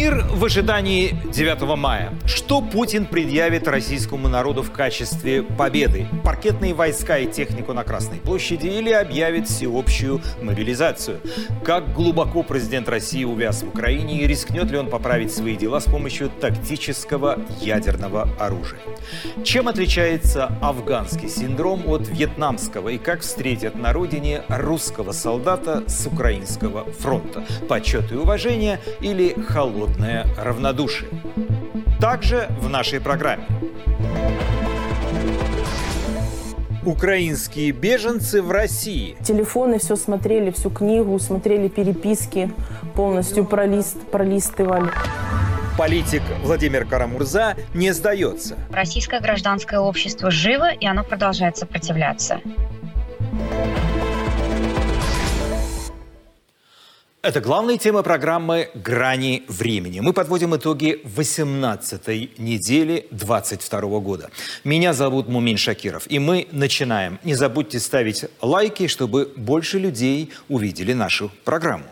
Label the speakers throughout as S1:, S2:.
S1: Мир в ожидании 9 мая. Что Путин предъявит российскому народу в качестве победы? Паркетные войска и технику на Красной площади или объявит всеобщую мобилизацию? Как глубоко президент России увяз в Украине и рискнет ли он поправить свои дела с помощью тактического ядерного оружия? Чем отличается афганский синдром от вьетнамского и как встретят на родине русского солдата с украинского фронта? Почет и уважение или холодное равнодушие? Также в нашей программе. Украинские беженцы в России.
S2: Телефоны все смотрели, всю книгу, смотрели переписки, полностью пролистывали.
S1: Политик Владимир Кара-Мурза не сдается.
S3: Российское гражданское общество живо, и оно продолжает сопротивляться.
S1: Это главные темы программы «Грани времени». Мы подводим итоги 18-й недели 2022 года. Меня зовут Мумин Шакиров, и мы начинаем. Не забудьте ставить лайки, чтобы больше людей увидели нашу программу.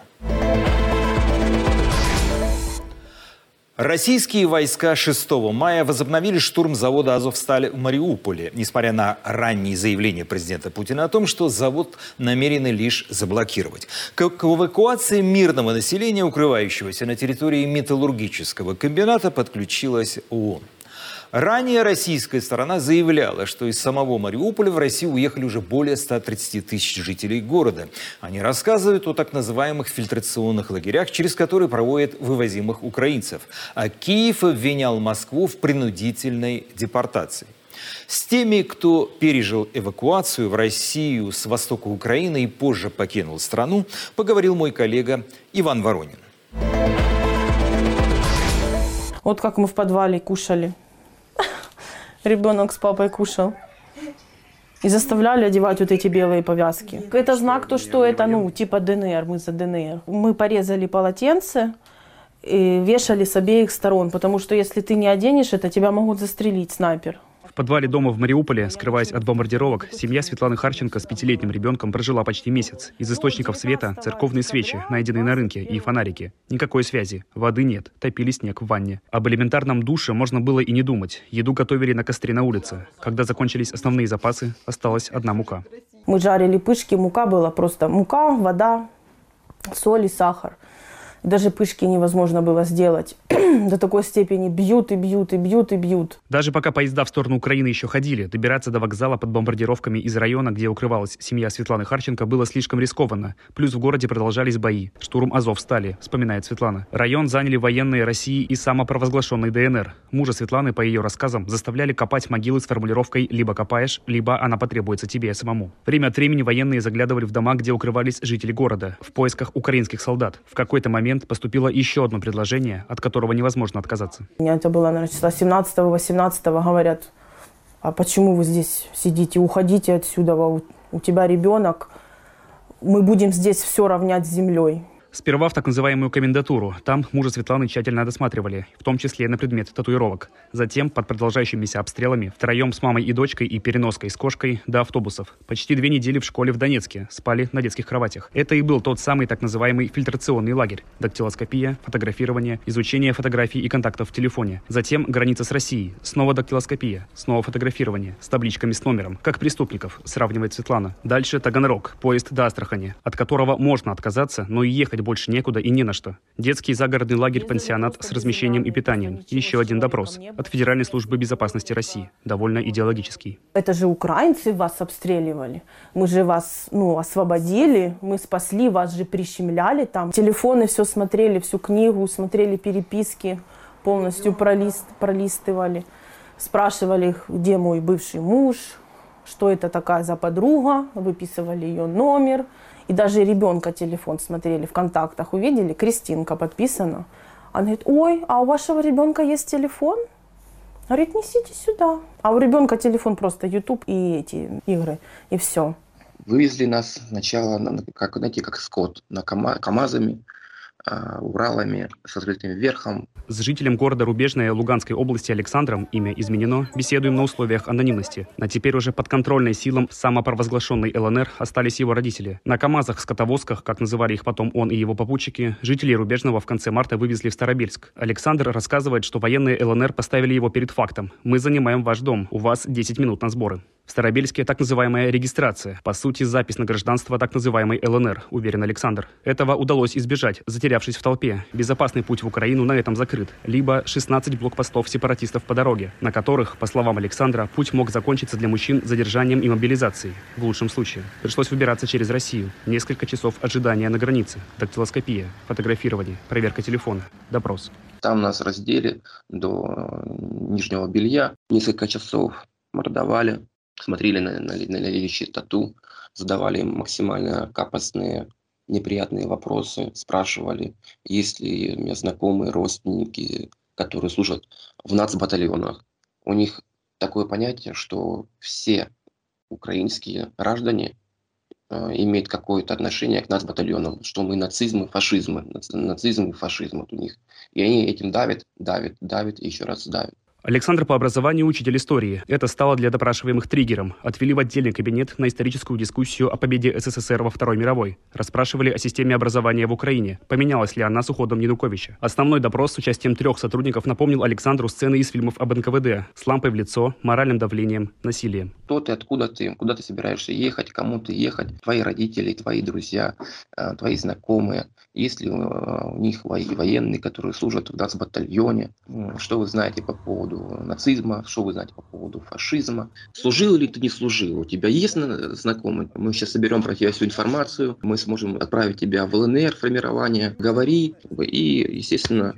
S1: Российские войска 6 мая возобновили штурм завода «Азовсталь» в Мариуполе, несмотря на ранние заявления президента Путина о том, что завод намерены лишь заблокировать. К эвакуации мирного населения, укрывающегося на территории металлургического комбината, подключилась ООН. Ранее российская сторона заявляла, что из самого Мариуполя в Россию уехали уже более 130 тысяч жителей города. Они рассказывают о так называемых фильтрационных лагерях, через которые проводят вывозимых украинцев. А Киев обвинял Москву в принудительной депортации. С теми, кто пережил эвакуацию в Россию с востока Украины и позже покинул страну, поговорил мой коллега Иван Воронин.
S2: Вот как мы в подвале кушали. Ребенок с папой кушал. И заставляли одевать вот эти белые повязки. Это знак, то, что это, типа ДНР, мы за ДНР. Мы порезали полотенце и вешали с обеих сторон, потому что если ты не оденешь это, тебя могут застрелить, снайпер.
S4: В подвале дома в Мариуполе, скрываясь от бомбардировок, семья Светланы Харченко с 5-летним ребенком прожила почти месяц. Из источников света – церковные свечи, найденные на рынке, и фонарики. Никакой связи. Воды нет. Топили снег в ванне. Об элементарном душе можно было и не думать. Еду готовили на костре на улице. Когда закончились основные запасы, осталась одна мука.
S2: Мы жарили пышки, мука была просто мука, вода, соль и сахар. Даже пышки невозможно было сделать. До такой степени бьют и бьют, и бьют, и бьют.
S4: Даже пока поезда в сторону Украины еще ходили, добираться до вокзала под бомбардировками из района, где укрывалась семья Светланы Харченко, было слишком рискованно. Плюс в городе продолжались бои. Штурм Азовстали, вспоминает Светлана. Район заняли военные России и самопровозглашенный ДНР. Мужа Светланы, по ее рассказам, заставляли копать могилы с формулировкой «либо копаешь, либо она потребуется тебе самому». Время от времени военные заглядывали в дома, где укрывались жители города, в поисках украинских солдат. В какой-то момент поступило еще одно предложение, от которого невозможно отказаться.
S2: Это было, наверное, числа 17-18, говорят, а почему вы здесь сидите, уходите отсюда, у тебя ребенок, мы будем здесь все равнять с землей.
S4: Сперва в так называемую комендатуру. Там мужа Светланы тщательно досматривали, в том числе на предмет татуировок. Затем, под продолжающимися обстрелами, втроем с мамой и дочкой и переноской с кошкой до автобусов. Почти 2 недели в школе в Донецке. Спали на детских кроватях. Это и был тот самый так называемый фильтрационный лагерь. Дактилоскопия, фотографирование, изучение фотографий и контактов в телефоне. Затем граница с Россией. Снова дактилоскопия. Снова фотографирование. С табличками с номером. Как преступников, сравнивает Светлана. Дальше Таганрог. Поезд до Астрахани. От которого можно отказаться, но и ехать больше некуда и не на что. Детский загородный лагерь-пансионат с размещением и питанием. Еще один допрос. От Федеральной службы безопасности России. Довольно идеологический.
S2: Это же украинцы вас обстреливали. Мы же вас, освободили, мы спасли, вас же прищемляли там. Телефоны все смотрели, всю книгу, смотрели переписки, полностью пролистывали. Спрашивали их, где мой бывший муж, что это такая за подруга, выписывали ее номер. И даже ребенка телефон смотрели, в контактах увидели, Кристинка подписана. Она говорит, ой, а у вашего ребенка есть телефон? Говорит, несите сюда. А у ребенка телефон просто YouTube и эти игры, и все.
S5: Вывезли нас сначала, как скот, КамАЗами. Уралами, с открытым верхом.
S4: С жителем города Рубежное Луганской области Александром имя изменено. Беседуем на условиях анонимности. На теперь уже подконтрольной силам самопровозглашенной ЛНР остались его родители. На КАМАЗах-скотовозках, как называли их потом он и его попутчики, жителей Рубежного в конце марта вывезли в Старобельск. Александр рассказывает, что военные ЛНР поставили его перед фактом. «Мы занимаем ваш дом. У вас 10 минут на сборы». В Старобельске так называемая регистрация. По сути, запись на гражданство так называемой ЛНР, уверен Александр. Этого удалось избежать, затерявшись в толпе. Безопасный путь в Украину на этом закрыт. Либо 16 блокпостов сепаратистов по дороге, на которых, по словам Александра, путь мог закончиться для мужчин задержанием и мобилизацией. В лучшем случае. Пришлось выбираться через Россию. Несколько часов ожидания на границе. Дактилоскопия, фотографирование, проверка телефона, допрос.
S5: Там нас раздели до нижнего белья. Несколько часов мордовали. Смотрели на чистоту, задавали им максимально капостные, неприятные вопросы, спрашивали, есть ли у меня знакомые, родственники, которые служат в нацбатальонах. У них такое понятие, что все украинские граждане имеют какое-то отношение к нацбатальонам, что мы нацизм и фашизм, нацизм и фашизм у них. И они этим давят и еще раз давят.
S4: Александр по образованию учитель истории. Это стало для допрашиваемых триггером. Отвели в отдельный кабинет на историческую дискуссию о победе СССР во Второй мировой. Расспрашивали о системе образования в Украине. Поменялась ли она с уходом Януковича. Основной допрос с участием 3 сотрудников напомнил Александру сцены из фильмов об НКВД. С лампой в лицо, моральным давлением, насилием.
S5: Кто ты, откуда ты, куда ты собираешься ехать, кому ты ехать, твои родители, твои друзья, твои знакомые. Есть ли у них военные, которые служат в нацбатальоне, что вы знаете по поводу нацизма, что вы знаете по поводу фашизма. Служил или ты не служил? У тебя есть знакомые? Мы сейчас соберем про тебя всю информацию, мы сможем отправить тебя в ЛНР формирование. Говори, и, естественно,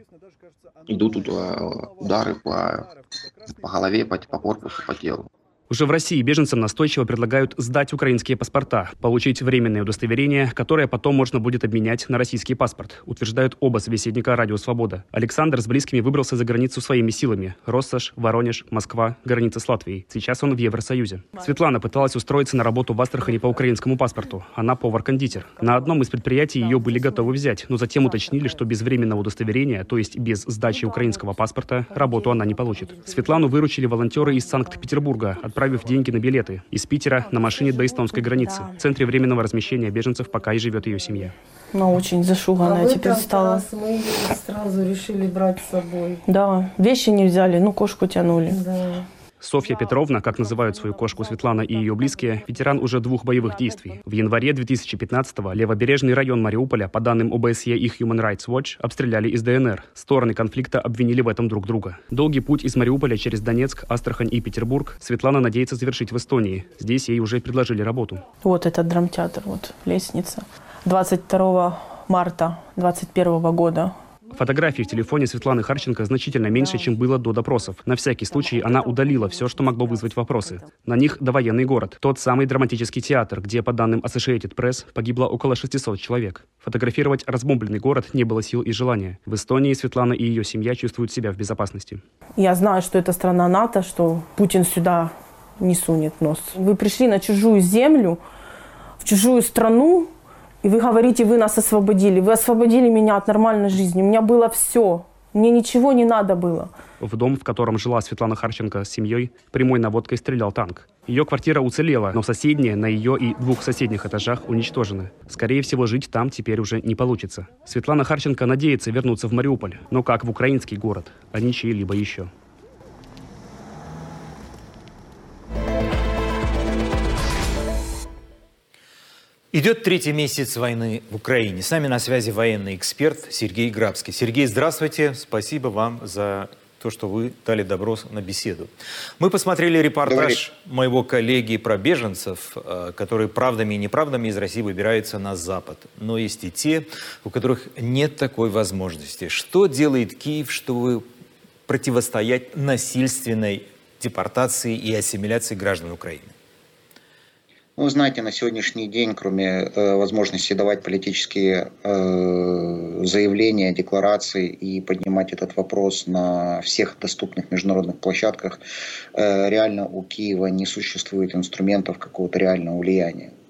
S5: идут удары по голове, по корпусу, по телу.
S4: Уже в России беженцам настойчиво предлагают сдать украинские паспорта, получить временное удостоверение, которое потом можно будет обменять на российский паспорт, утверждают оба собеседника «Радио Свобода». Александр с близкими выбрался за границу своими силами. Россошь, Воронеж, Москва, граница с Латвией. Сейчас он в Евросоюзе. Светлана пыталась устроиться на работу в Астрахани по украинскому паспорту. Она повар-кондитер. На одном из предприятий ее были готовы взять, но затем уточнили, что без временного удостоверения, то есть без сдачи украинского паспорта, работу она не получит. Светлану выручили волонтеры из Санкт-Петербурга, отправив деньги на билеты. Из Питера на машине до эстонской границы. В центре временного размещения беженцев пока и живет ее семья.
S2: Она очень зашуганная теперь стала.
S6: Мы сразу решили брать с собой.
S2: Да, вещи не взяли, кошку тянули.
S6: Да.
S4: Софья Петровна, как называют свою кошку Светлана и ее близкие, ветеран уже 2 боевых действий. В январе 2015-го левобережный район Мариуполя, по данным ОБСЕ и Human Rights Watch, обстреляли из ДНР. Стороны конфликта обвинили в этом друг друга. Долгий путь из Мариуполя через Донецк, Астрахань и Петербург Светлана надеется завершить в Эстонии. Здесь ей уже предложили работу.
S2: Вот этот драмтеатр, вот лестница. 22 марта 2021 года.
S4: Фотографий в телефоне Светланы Харченко значительно меньше, чем было до допросов. На всякий случай она удалила все, что могло вызвать вопросы. На них довоенный город. Тот самый драматический театр, где, по данным Associated Press, погибло около 600 человек. Фотографировать разбомбленный город не было сил и желания. В Эстонии Светлана и ее семья чувствуют себя в безопасности.
S2: Я знаю, что это страна НАТО, что Путин сюда не сунет нос. Вы пришли на чужую землю, в чужую страну, и вы говорите, вы нас освободили. Вы освободили меня от нормальной жизни. У меня было все. Мне ничего не надо было.
S4: В дом, в котором жила Светлана Харченко с семьей, прямой наводкой стрелял танк. Ее квартира уцелела, но соседние на ее и 2 соседних этажах уничтожены. Скорее всего, жить там теперь уже не получится. Светлана Харченко надеется вернуться в Мариуполь, но как в украинский город, а не чьи-либо еще.
S1: Идет 3-й месяц войны в Украине. С нами на связи военный эксперт Сергей Грабский. Сергей, здравствуйте. Спасибо вам за то, что вы дали добро на беседу. Мы посмотрели репортаж моего коллеги про беженцев, которые правдами и неправдами из России выбираются на Запад. Но есть и те, у которых нет такой возможности. Что делает Киев, чтобы противостоять насильственной депортации и ассимиляции граждан Украины?
S7: Вы знаете, на сегодняшний день, кроме возможности давать политические заявления, декларации и поднимать этот вопрос на всех доступных международных площадках, реально у Киева не существует инструментов какого-то реального влияния.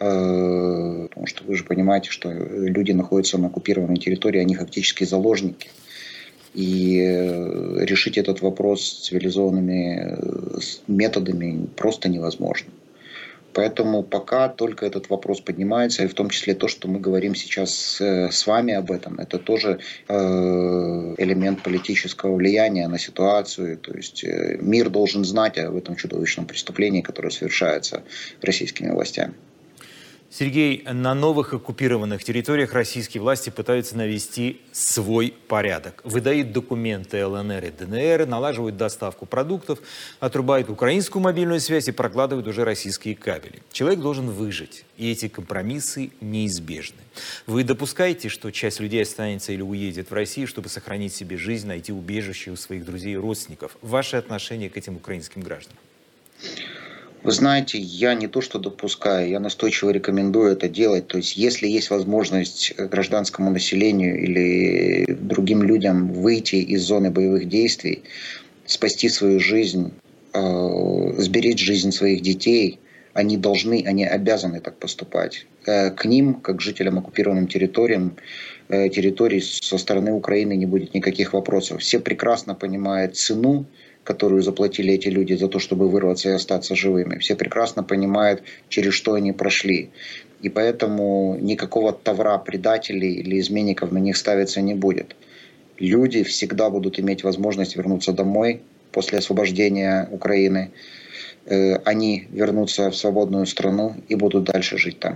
S7: потому что вы же понимаете, что люди находятся на оккупированной территории, они фактически заложники. И решить этот вопрос цивилизованными методами просто невозможно. Поэтому пока только этот вопрос поднимается, и в том числе то, что мы говорим сейчас с вами об этом, это тоже элемент политического влияния на ситуацию. То есть мир должен знать об этом чудовищном преступлении, которое совершается российскими властями.
S1: Сергей, на новых оккупированных территориях российские власти пытаются навести свой порядок. Выдают документы ЛНР и ДНР, налаживают доставку продуктов, отрубают украинскую мобильную связь и прокладывают уже российские кабели. Человек должен выжить, и эти компромиссы неизбежны. Вы допускаете, что часть людей останется или уедет в Россию, чтобы сохранить себе жизнь, найти убежище у своих друзей и родственников? Ваше отношение к этим украинским гражданам?
S7: Вы знаете, я не то что допускаю, я настойчиво рекомендую это делать. То есть, если есть возможность гражданскому населению или другим людям выйти из зоны боевых действий, спасти свою жизнь, сберечь жизнь своих детей, они должны, они обязаны так поступать. К ним, как к жителям оккупированным территорий со стороны Украины не будет никаких вопросов. Все прекрасно понимают цену, которую заплатили эти люди за то, чтобы вырваться и остаться живыми. Все прекрасно понимают, через что они прошли. И поэтому никакого тавра предателей или изменников на них ставиться не будет. Люди всегда будут иметь возможность вернуться домой после освобождения Украины. Они вернутся в свободную страну и будут дальше жить там.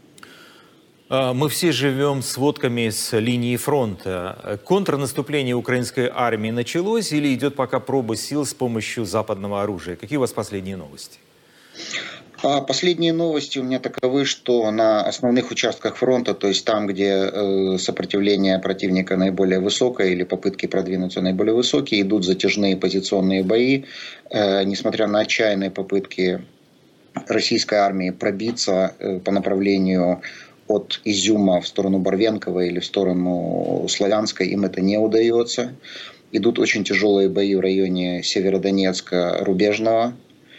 S1: Мы все живем сводками с линии фронта. Контрнаступление украинской армии началось или идет пока проба сил с помощью западного оружия? Какие у вас последние новости?
S7: Последние новости у меня таковы, что на основных участках фронта, то есть там, где сопротивление противника наиболее высокое или попытки продвинуться наиболее высокие, идут затяжные позиционные бои. Несмотря на отчаянные попытки российской армии пробиться по направлению от Изюма в сторону Барвенкова или в сторону Славянска, им это не удается. Идут очень тяжелые бои в районе Северодонецка, Рубежного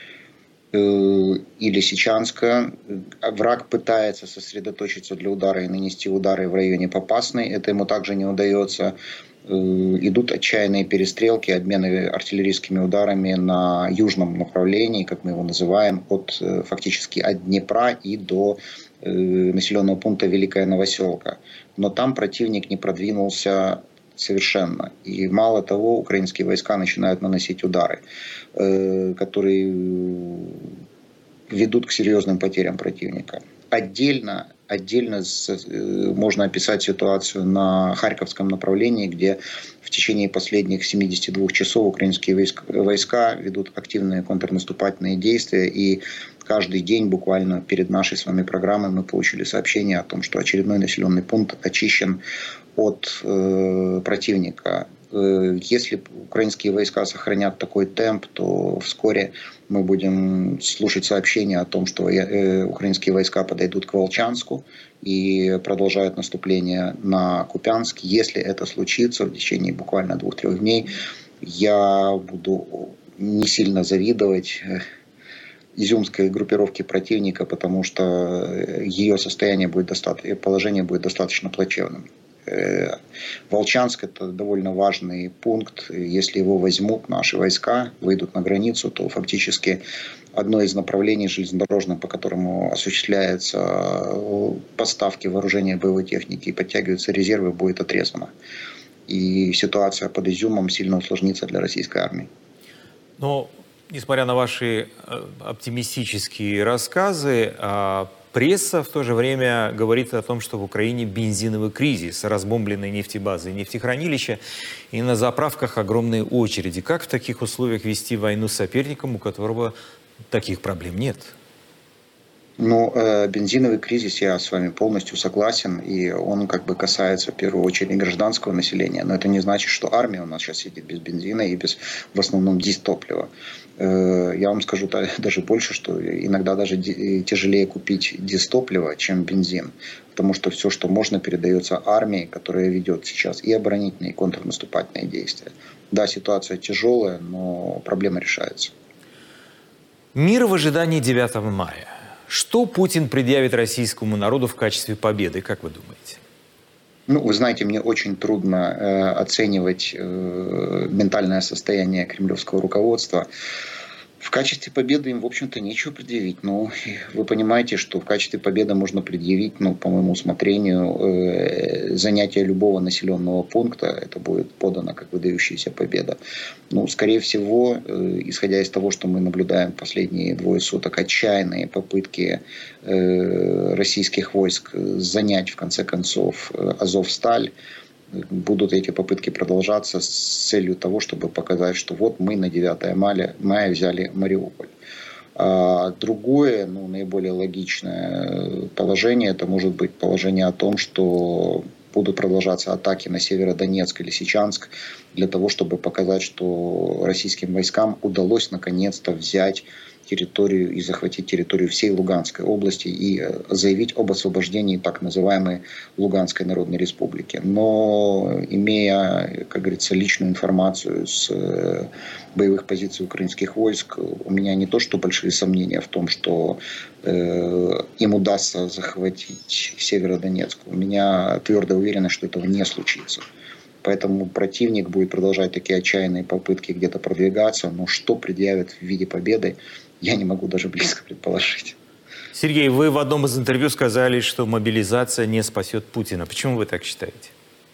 S7: или Лисичанска. Враг пытается сосредоточиться для удара и нанести удары в районе Попасной. Это ему также не удается. Идут отчаянные перестрелки, обмены артиллерийскими ударами на южном направлении, как мы его называем, фактически от Днепра и до населенного пункта Великая Новоселка. Но там противник не продвинулся совершенно. И мало того, украинские войска начинают наносить удары, которые ведут к серьезным потерям противника. Отдельно можно описать ситуацию на Харьковском направлении, где в течение последних 72 часов украинские войска ведут активные контрнаступательные действия. И каждый день буквально перед нашей с вами программой мы получили сообщение о том, что очередной населенный пункт очищен от противника. Если украинские войска сохранят такой темп, то вскоре мы будем слушать сообщения о том, что украинские войска подойдут к Волчанску и продолжают наступление на Купянск. Если это случится в течение буквально 2-3 дней, я буду не сильно завидовать изюмской группировке противника, потому что ее положение будет достаточно плачевным. Волчанск — это довольно важный пункт. Если его возьмут наши войска, выйдут на границу, то фактически одно из направлений железнодорожных, по которому осуществляются поставки вооружения и боевой техники и подтягиваются резервы, будет отрезано. И ситуация под Изюмом сильно усложнится для российской армии.
S1: Но, несмотря на ваши оптимистические рассказы, пресса в то же время говорит о том, что в Украине бензиновый кризис, разбомбленные нефтебазы и нефтехранилища, и на заправках огромные очереди. Как в таких условиях вести войну с соперником, у которого таких проблем нет?
S7: Бензиновый кризис, я с вами полностью согласен, и он касается в первую очередь гражданского населения, но это не значит, что армия у нас сейчас сидит без бензина и без, в основном, дистоплива. Я вам скажу даже больше, что иногда даже тяжелее купить дистопливо, чем бензин, потому что все, что можно, передается армии, которая ведет сейчас и оборонительные, и контрнаступательные действия. Да, ситуация тяжелая, но проблема решается.
S1: Мир в ожидании 9 мая. Что Путин предъявит российскому народу в качестве победы, как вы думаете?
S7: Ну, вы знаете, мне очень трудно оценивать ментальное состояние кремлевского руководства. В качестве победы им, в общем-то, нечего предъявить. Но вы понимаете, что в качестве победы можно предъявить, по моему усмотрению, занятие любого населенного пункта. Это будет подано как выдающаяся победа. Скорее всего, исходя из того, что мы наблюдаем последние 2 суток, отчаянные попытки российских войск занять, в конце концов, Азовсталь, будут эти попытки продолжаться с целью того, чтобы показать, что вот мы на 9 мая взяли Мариуполь. А другое, наиболее логичное положение, это может быть положение о том, что будут продолжаться атаки на Северодонецк и Лисичанск для того, чтобы показать, что российским войскам удалось наконец-то взять территорию и захватить территорию всей Луганской области и заявить об освобождении так называемой Луганской Народной Республики. Но имея, как говорится, личную информацию с боевых позиций украинских войск, у меня не то что большие сомнения в том, что им удастся захватить Северодонецк. У меня твердая уверенность, что этого не случится. Поэтому противник будет продолжать такие отчаянные попытки где-то продвигаться, но что предъявят в виде победы, я не могу даже близко предположить.
S1: Сергей, вы в одном из интервью сказали, что мобилизация не спасет Путина. Почему вы так считаете?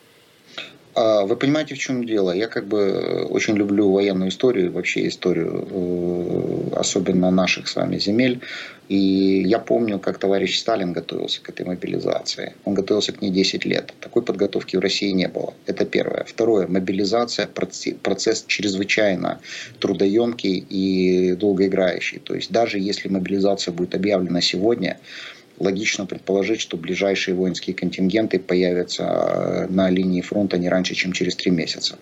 S7: Вы понимаете, в чем дело? Я очень люблю военную историю, вообще историю, особенно наших с вами земель. И я помню, как товарищ Сталин готовился к этой мобилизации. Он готовился к ней 10 лет. Такой подготовки в России не было. Это первое. Второе. Мобилизация – процесс чрезвычайно трудоемкий и долгоиграющий. То есть даже если мобилизация будет объявлена сегодня, логично предположить, что ближайшие воинские контингенты появятся на линии фронта не раньше, чем через 3 месяца.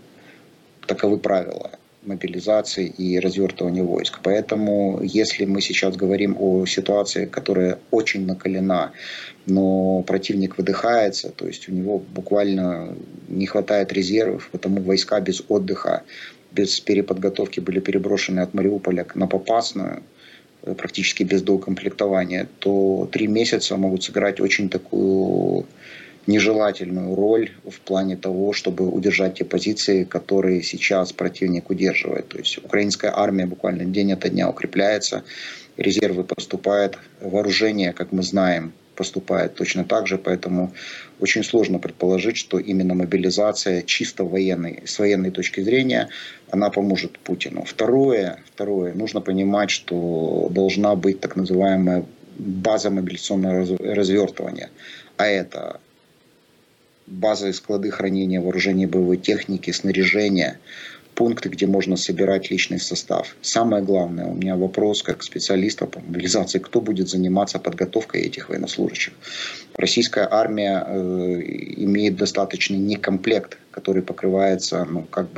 S7: Таковы правила мобилизации и развертывания войск. Поэтому, если мы сейчас говорим о ситуации, которая очень накалена, но противник выдыхается, то есть у него буквально не хватает резервов, потому войска без отдыха, без переподготовки были переброшены от Мариуполя на Попасную, практически без доукомплектования, то 3 месяца могут сыграть очень такую нежелательную роль в плане того, чтобы удержать те позиции, которые сейчас противник удерживает. То есть украинская армия буквально день ото дня укрепляется, резервы поступают, вооружение, как мы знаем, поступает точно так же, поэтому очень сложно предположить, что именно мобилизация чисто с военной точки зрения, она поможет Путину. Второе, нужно понимать, что должна быть так называемая база мобилизационного развертывания, а это базы и склады хранения вооружения, боевой техники, снаряжения, пункты, где можно собирать личный состав. Самое главное, у меня вопрос как специалиста по мобилизации, кто будет заниматься подготовкой этих военнослужащих. Российская армия имеет достаточный некомплект, который покрывается,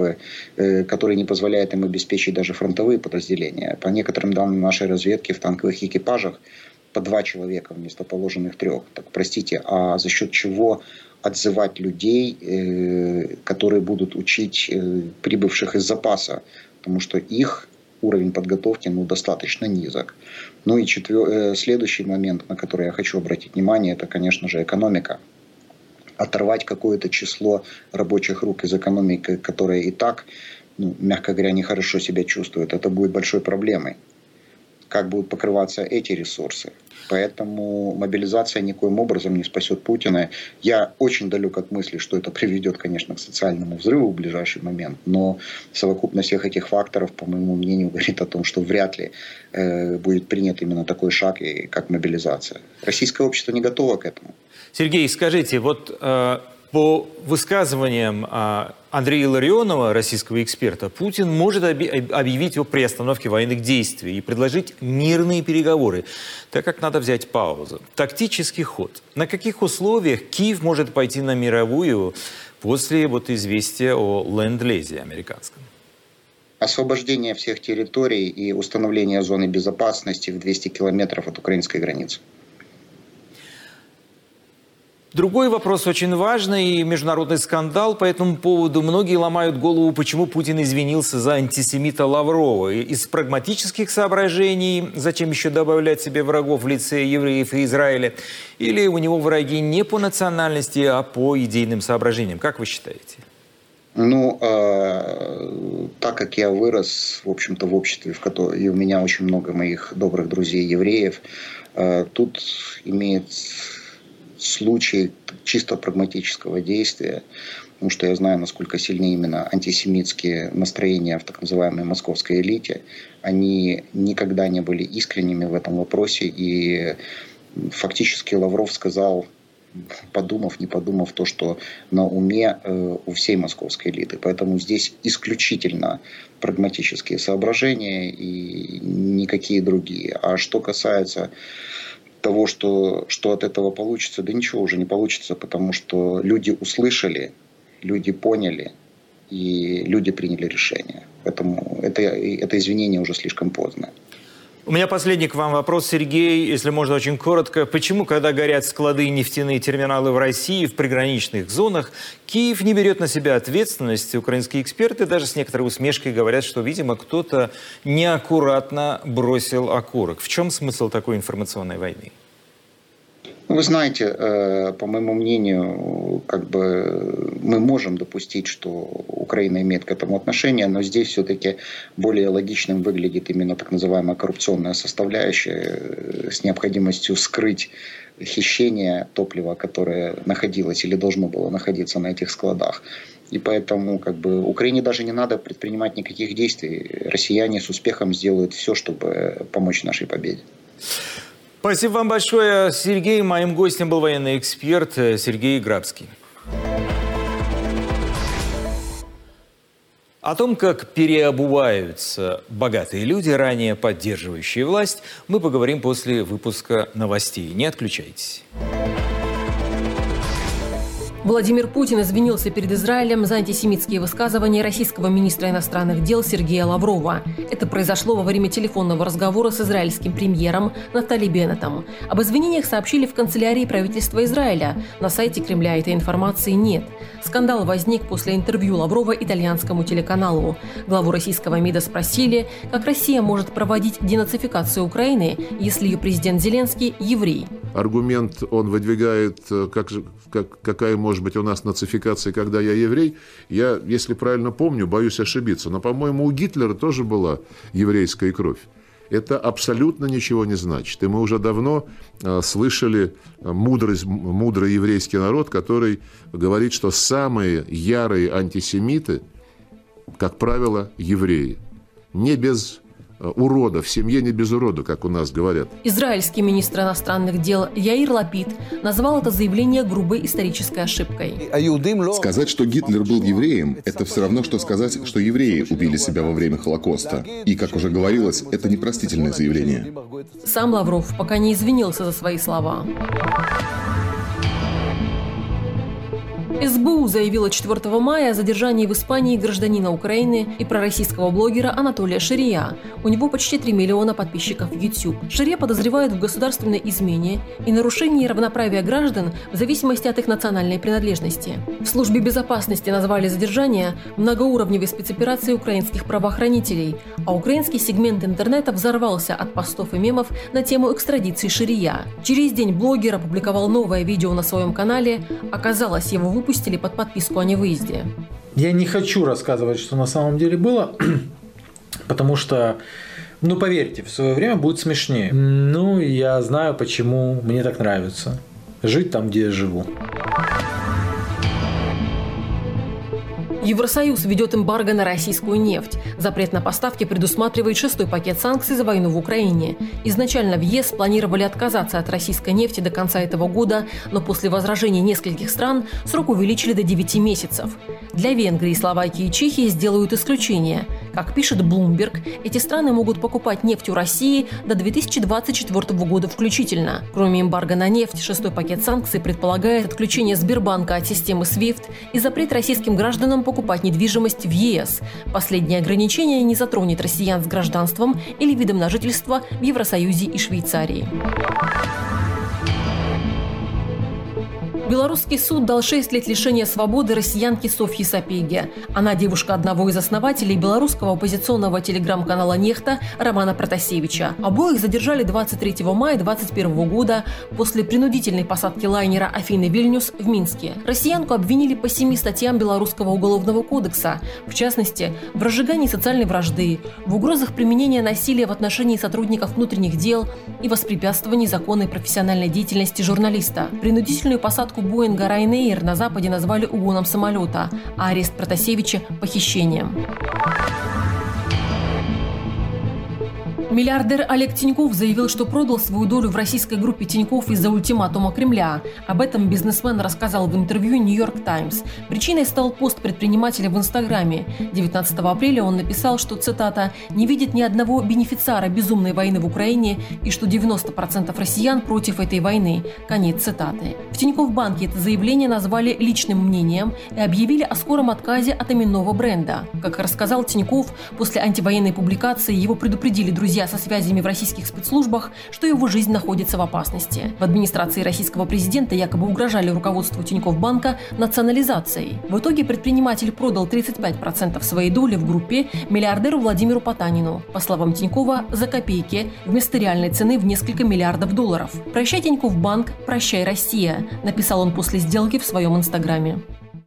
S7: который не позволяет им обеспечить даже фронтовые подразделения. По некоторым данным нашей разведки, в танковых экипажах по 2 человека вместо положенных 3. Так, простите, а за счет чего отзывать людей, которые будут учить прибывших из запаса, потому что их уровень подготовки достаточно низок. И следующий момент, на который я хочу обратить внимание, это, конечно же, экономика. Оторвать какое-то число рабочих рук из экономики, которая и так, мягко говоря, нехорошо себя чувствует, это будет большой проблемой. Как будут покрываться эти ресурсы. Поэтому мобилизация никоим образом не спасет Путина. Я очень далек от мысли, что это приведет, конечно, к социальному взрыву в ближайший момент. Но совокупность всех этих факторов, по моему мнению, говорит о том, что вряд ли будет принят именно такой шаг, как мобилизация. Российское общество не готово к этому.
S1: Сергей, скажите, по высказываниям Андрея Илларионова, российского эксперта, Путин может объявить о приостановке военных действий и предложить мирные переговоры, так как надо взять паузу. Тактический ход. На каких условиях Киев может пойти на мировую после известия о ленд-лизе американском?
S7: Освобождение всех территорий и установление зоны безопасности в 200 километров от украинской границы.
S1: Другой вопрос очень важный, международный скандал по этому поводу. Многие ломают голову, почему Путин извинился за антисемита Лаврова. Из прагматических соображений, зачем еще добавлять себе врагов в лице евреев и Израиля? Или у него враги не по национальности, а по идейным соображениям? Как вы считаете?
S7: Так как я вырос, в общем-то, в обществе, в котором и у меня очень много моих добрых друзей евреев, тут имеет случай чисто прагматического действия, потому что я знаю, насколько сильны именно антисемитские настроения в так называемой московской элите. Они никогда не были искренними в этом вопросе, и фактически Лавров сказал, подумав, не подумав, то, что на уме у всей московской элиты. Поэтому здесь исключительно прагматические соображения и никакие другие. А что касается того, что от этого получится, да ничего уже не получится, потому что люди услышали, люди поняли и люди приняли решение. Поэтому это извинение уже слишком поздно.
S1: У меня последний к вам вопрос, Сергей, если можно очень коротко. Почему, когда горят склады и нефтяные терминалы в России, в приграничных зонах, Киев не берет на себя ответственность? Украинские эксперты даже с некоторой усмешкой говорят, что, видимо, кто-то неаккуратно бросил окурок. В чем смысл такой информационной войны?
S7: Вы знаете, по моему мнению, мы можем допустить, что Украина имеет к этому отношение, но здесь все-таки более логичным выглядит именно так называемая коррупционная составляющая с необходимостью скрыть хищение топлива, которое находилось или должно было находиться на этих складах. И поэтому Украине даже не надо предпринимать никаких действий. Россияне с успехом сделают все, чтобы помочь нашей победе.
S1: Спасибо вам большое, Сергей. Моим гостем был военный эксперт Сергей Грабский. О том, как переобуваются богатые люди, ранее поддерживающие власть, мы поговорим после выпуска новостей. Не отключайтесь.
S8: Владимир Путин извинился перед Израилем за антисемитские высказывания российского министра иностранных дел Сергея Лаврова. Это произошло во время телефонного разговора с израильским премьером Нафтали Беннетом. Об извинениях сообщили в канцелярии правительства Израиля. На сайте Кремля этой информации нет. Скандал возник после интервью Лаврова итальянскому телеканалу. Главу российского МИДа спросили, как Россия может проводить денацификацию Украины, если ее президент Зеленский – еврей.
S9: Аргумент он выдвигает, какая может быть у нас нацификация, когда я еврей. Я, если правильно помню, боюсь ошибиться, но, по-моему, у Гитлера тоже была еврейская кровь. Это абсолютно ничего не значит. И мы уже давно слышали мудрый еврейский народ, который говорит, что самые ярые антисемиты, как правило, евреи. Не без урода, в семье не без урода, как у нас говорят.
S8: Израильский министр иностранных дел Яир Лапид назвал это заявление грубой исторической ошибкой.
S10: Сказать, что Гитлер был евреем, это все равно, что сказать, что евреи убили себя во время Холокоста. И, как уже говорилось, это непростительное заявление.
S8: Сам Лавров пока не извинился за свои слова. СБУ заявила 4 мая о задержании в Испании гражданина Украины и пророссийского блогера Анатолия Шария. У него почти 3 миллиона подписчиков в YouTube. Шария подозревают в государственной измене и нарушении равноправия граждан в зависимости от их национальной принадлежности. В службе безопасности назвали задержание многоуровневой спецоперацией украинских правоохранителей, а украинский сегмент интернета взорвался от постов и мемов на тему экстрадиции Шария. Через день блогер опубликовал новое видео на своем канале. Оказалось, его выпустили под подписку о невыезде.
S11: Я не хочу рассказывать, что на самом деле было, потому что, поверьте, в свое время будет смешнее. Я знаю, почему мне так нравится жить там, где я живу.
S8: Евросоюз ведет эмбарго на российскую нефть. Запрет на поставки предусматривает 6-й пакет санкций за войну в Украине. Изначально в ЕС планировали отказаться от российской нефти до конца этого года, но после возражений нескольких стран срок увеличили до 9 месяцев. Для Венгрии, Словакии и Чехии сделают исключение. Как пишет Bloomberg, эти страны могут покупать нефть у России до 2024 года включительно. Кроме эмбарго на нефть, 6-й пакет санкций предполагает отключение Сбербанка от системы SWIFT и запрет российским гражданам покупать недвижимость в ЕС. Последнее ограничение не затронет россиян с гражданством или видом на жительство в Евросоюзе и Швейцарии. Белорусский суд дал 6 лет лишения свободы россиянке Софье Сапеге. Она девушка одного из основателей белорусского оппозиционного телеграм-канала «Нехта» Романа Протасевича. Обоих задержали 23 мая 2021 года после принудительной посадки лайнера «Афины-Вильнюс» в Минске. Россиянку обвинили по 7 статьям Белорусского уголовного кодекса, в частности, в разжигании социальной вражды, в угрозах применения насилия в отношении сотрудников внутренних дел и воспрепятствовании законной профессиональной деятельности журналиста. Принудительную посадку Боинга Ryanair на Западе назвали угоном самолета, а арест Протасевича – похищением. Миллиардер Олег Тиньков заявил, что продал свою долю в российской группе Тиньков из-за ультиматума Кремля. Об этом бизнесмен рассказал в интервью «Нью-Йорк Таймс». Причиной стал пост предпринимателя в Инстаграме. 19 апреля он написал, что, цитата, «не видит ни одного бенефициара безумной войны в Украине и что 90% россиян против этой войны». Конец цитаты. В Тинькофф-банке это заявление назвали личным мнением и объявили о скором отказе от именного бренда. Как рассказал Тинькофф, после антивоенной публикации его предупредили друзья со связями в российских спецслужбах, что его жизнь находится в опасности. В администрации российского президента якобы угрожали руководству Тинькофф-банка национализацией. В итоге предприниматель продал 35% своей доли в группе миллиардеру Владимиру Потанину. По словам Тинькова, за копейки, вместо реальной цены в несколько миллиардов долларов. «Прощай, Тинькофф-банк, прощай, Россия», написал он после сделки в своем инстаграме.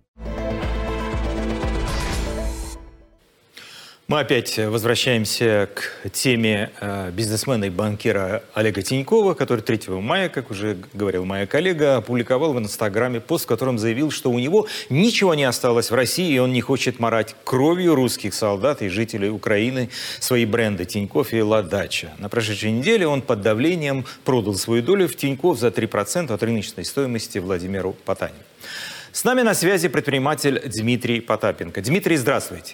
S1: Мы опять возвращаемся к теме бизнесмена и банкира Олега Тинькова, который 3 мая, как уже говорил моя коллега, опубликовал в Инстаграме пост, в котором заявил, что у него ничего не осталось в России, и он не хочет марать кровью русских солдат и жителей Украины свои бренды Тинькофф и Ладача. На прошедшей неделе он под давлением продал свою долю в Тинькофф за 3% от рыночной стоимости Владимиру Потанину. С нами на связи предприниматель Дмитрий Потапенко. Дмитрий, здравствуйте.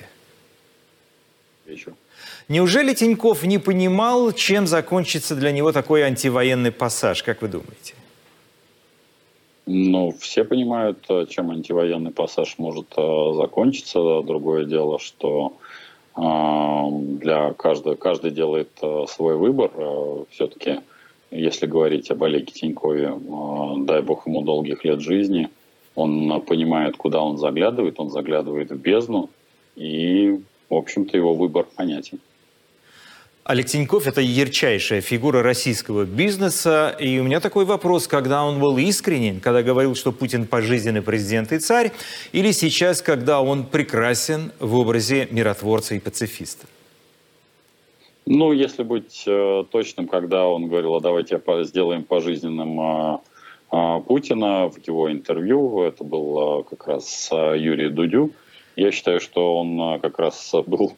S1: Неужели Тинькофф не понимал, чем закончится для него такой антивоенный пассаж, как вы думаете?
S12: Ну, все понимают, чем антивоенный пассаж может закончиться. Другое дело, что для каждый делает свой выбор. Все-таки, если говорить об Олеге Тинькове, дай бог ему долгих лет жизни, он понимает, куда он заглядывает в бездну, и в общем-то, его выбор понятен.
S1: Олег Тинькофф – это ярчайшая фигура российского бизнеса. И у меня такой вопрос, когда он был искренен, когда говорил, что Путин пожизненный президент и царь, или сейчас, когда он прекрасен в образе миротворца и пацифиста?
S12: Ну, если быть точным, когда он говорил, а давайте сделаем пожизненным Путина, в его интервью, это был как раз Юрий Дудю, я считаю, что он как раз был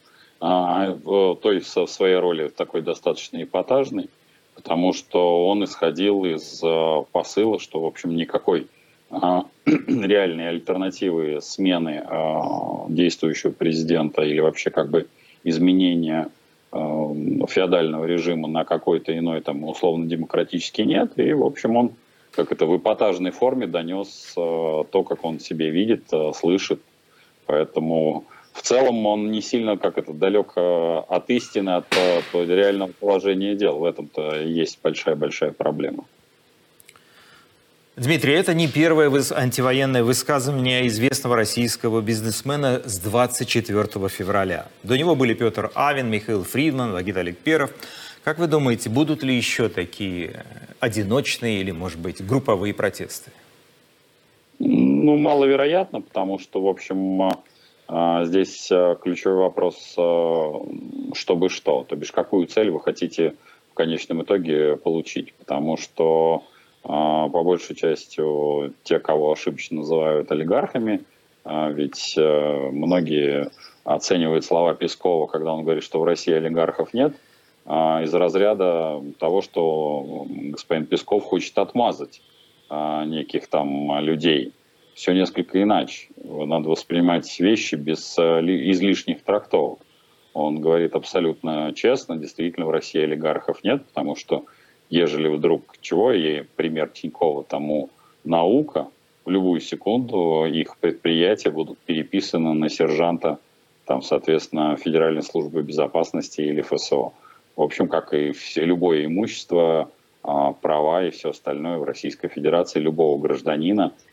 S12: в своей роли такой достаточно эпатажный, потому что он исходил из посыла, что, в общем, никакой реальной альтернативы смены действующего президента или вообще как бы изменения феодального режима на какой-то иной, там, условно-демократический нет. И, в общем, он как это в эпатажной форме донес то, как он себе видит, слышит. Поэтому в целом он не сильно далек от истины, от реального положения дел. В этом-то есть большая проблема.
S1: Дмитрий, это не первое антивоенное высказывание известного российского бизнесмена с 24 февраля. До него были Петр Авен, Михаил Фридман, Вагит Аликперов. Как вы думаете, будут ли еще такие одиночные или, может быть, групповые протесты?
S12: Ну, маловероятно, потому что, в общем, здесь ключевой вопрос, чтобы что, то бишь какую цель вы хотите в конечном итоге получить. Потому что, по большей части, те, кого ошибочно называют олигархами, ведь многие оценивают слова Пескова, когда он говорит, что в России олигархов нет, из разряда того, что господин Песков хочет отмазать неких там людей. Все несколько иначе. Надо воспринимать вещи без излишних трактовок. Он говорит абсолютно честно, действительно в России олигархов нет, потому что ежели вдруг чего, и пример Тинькова тому наука, в любую секунду их предприятия будут переписаны на сержанта, там, соответственно, Федеральной службы безопасности или ФСО. В общем, как и любое имущество, права и все остальное в Российской Федерации любого гражданина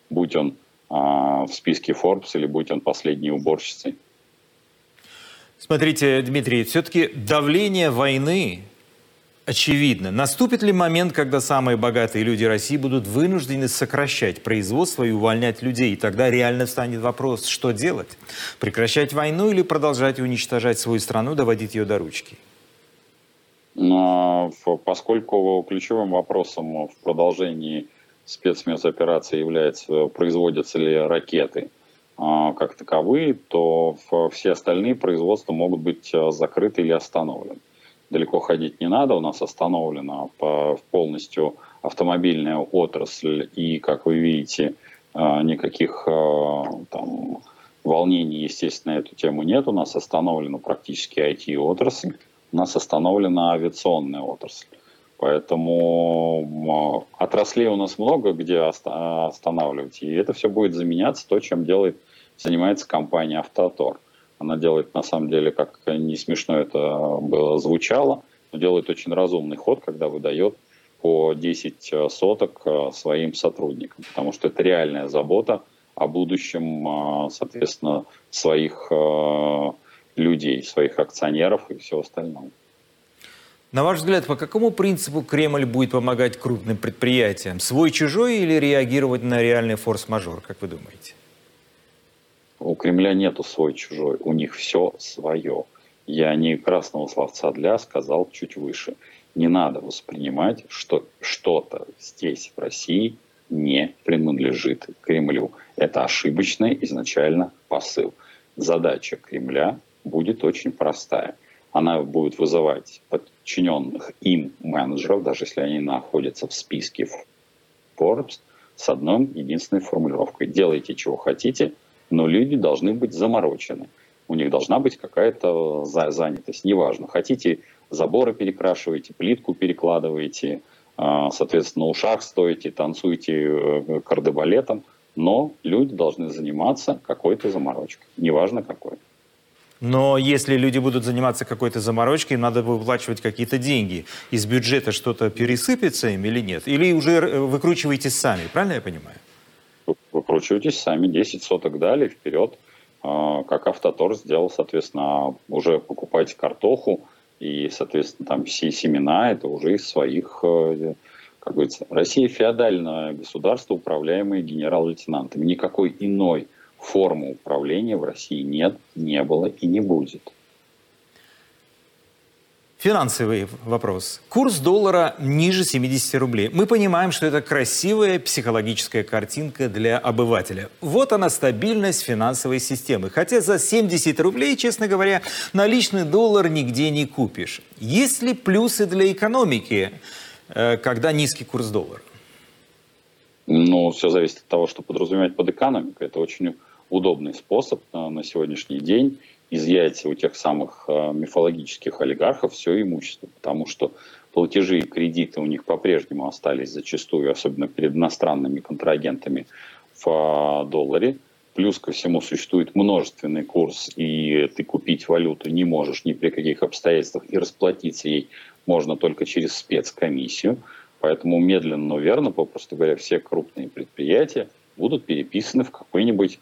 S12: будь он в списке Forbes или будь он последней уборщицей.
S1: Смотрите, Дмитрий, все-таки давление войны очевидно. Наступит ли момент, когда самые богатые люди России будут вынуждены сокращать производство и увольнять людей? И тогда реально встанет вопрос, что делать? Прекращать войну или продолжать уничтожать свою страну, доводить ее до ручки?
S12: Поскольку ключевым вопросом в продолжении спецоперации является, производятся ли ракеты как таковые, то все остальные производства могут быть закрыты или остановлены. Далеко ходить не надо, у нас остановлена полностью автомобильная отрасль, и, как вы видите, никаких там волнений, естественно, на эту тему нет. У нас остановлена практически IT-отрасль, у нас остановлена авиационная отрасль. Поэтому отраслей у нас много, где останавливать. И это все будет заменяться то, чем занимается компания «Автотор». Она делает, на самом деле, как не смешно это было звучало, но делает очень разумный ход, когда выдает по 10 соток своим сотрудникам. Потому что это реальная забота о будущем, соответственно, своих людей, своих акционеров и всего остального.
S1: На ваш взгляд, по какому принципу Кремль будет помогать крупным предприятиям? Свой-чужой или реагировать на реальный форс-мажор, как вы думаете?
S12: У Кремля нету свой-чужой, у них все свое. Я не красного словца для сказал чуть выше. Не надо воспринимать, что что-то здесь, в России, не принадлежит Кремлю. Это ошибочный изначально посыл. Задача Кремля будет очень простая. Она будет вызывать подчиненных им менеджеров, даже если они находятся в списке Forbes, с одной единственной формулировкой. Делайте, чего хотите, но люди должны быть заморочены. У них должна быть какая-то занятость. Неважно, хотите, заборы перекрашиваете, плитку перекладываете, соответственно, на ушах стоите, танцуете кардебалетом, но люди должны заниматься какой-то заморочкой. Неважно какой.
S1: Но если люди будут заниматься какой-то заморочкой, им надо выплачивать какие-то деньги. Из бюджета что-то пересыпется им или нет? Или уже выкручиваетесь сами, правильно я понимаю?
S12: Выкручивайтесь сами, 10 соток дали, вперед. Как Автотор сделал, соответственно, уже покупать картоху и, соответственно, там все семена, это уже из своих, как говорится, Россия феодальное государство, управляемое генерал-лейтенантами. Никакой иной формы управления в России нет, не было и не будет.
S1: Финансовый вопрос. Курс доллара ниже 70 рублей. Мы понимаем, что это красивая психологическая картинка для обывателя. Вот она, стабильность финансовой системы. Хотя за 70 рублей, честно говоря, наличный доллар нигде не купишь. Есть ли плюсы для экономики, когда низкий курс доллара?
S12: Ну, все зависит от того, что подразумевать под экономикой. Это очень удобный способ на сегодняшний день изъять у тех самых мифологических олигархов все имущество, потому что платежи и кредиты у них по-прежнему остались зачастую, особенно перед иностранными контрагентами, в долларе. Плюс ко всему существует множественный курс, и ты купить валюту не можешь ни при каких обстоятельствах, и расплатиться ей можно только через спецкомиссию. Поэтому медленно, но верно, попросту говоря, все крупные предприятия будут переписаны в какой-нибудь,